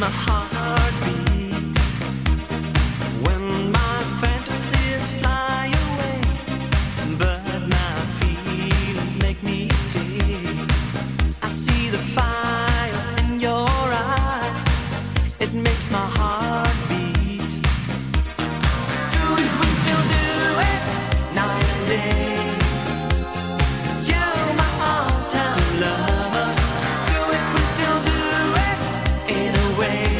my heartbeat. When my fantasies fly away, but my feelings make me stay. I see the fire in your eyes, it makes my heart beat. Do it, we still do it, night and day. You're my all-time lover. Do it, we still do it, in a way,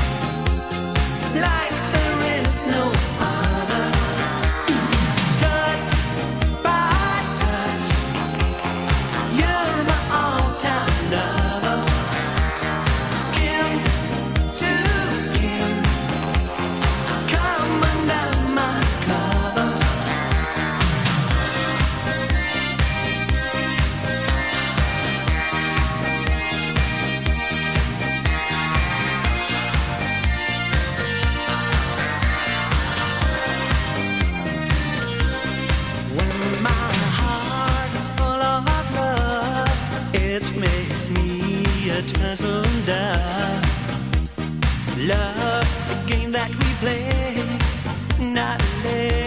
like there is no other. Touch by touch, you're my all-time lover. Skin to skin, come under my cover. When my heart's full of love, it makes me a turtle dove. Love's the game that we play, not a